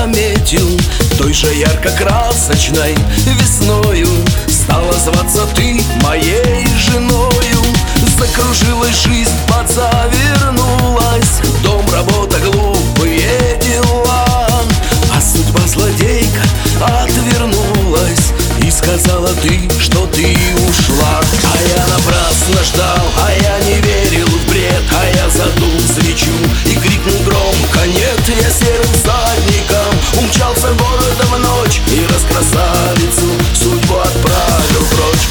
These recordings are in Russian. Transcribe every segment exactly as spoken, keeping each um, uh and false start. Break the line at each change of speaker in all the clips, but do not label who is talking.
заметил, той же ярко-красочной весною стала зваться ты моей женою. Закружилась жизнь, подзавернулась, дом, работа, глупые дела. А судьба злодейка отвернулась и сказала ты, что ты ушла. А я напрасно ждал, а я не верил в бред, а я задул свечу и крикнул громко: нет, я серым всадником умчался городом в ночь и раскрасавицу судьбу отправил прочь.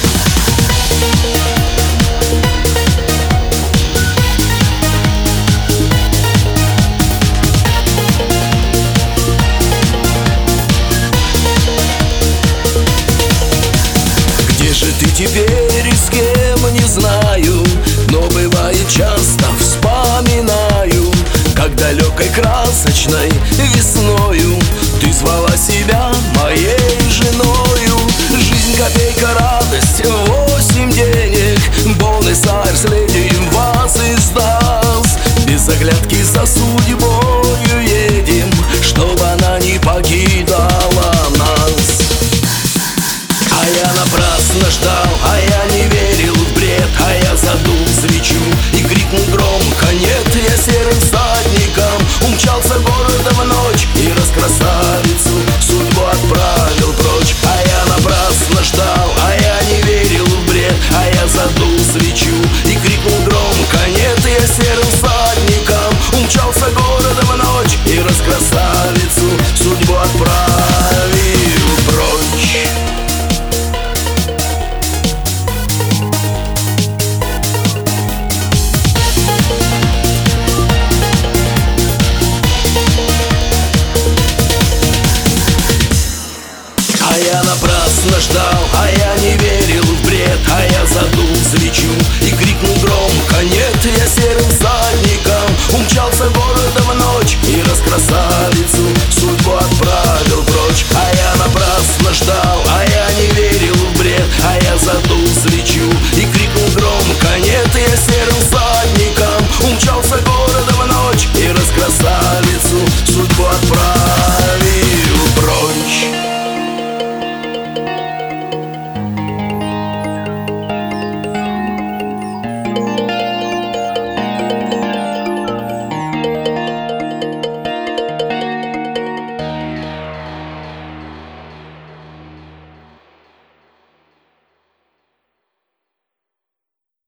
Где же ты теперь и с кем, не знаю, но бывает часто вспоминаю, как далекой красочной весною ты звала себя моей женою. Жизнь копейка, радость, восемь денег, Буэнос-Айрес, леди вас издаст, без оглядки за судьбой.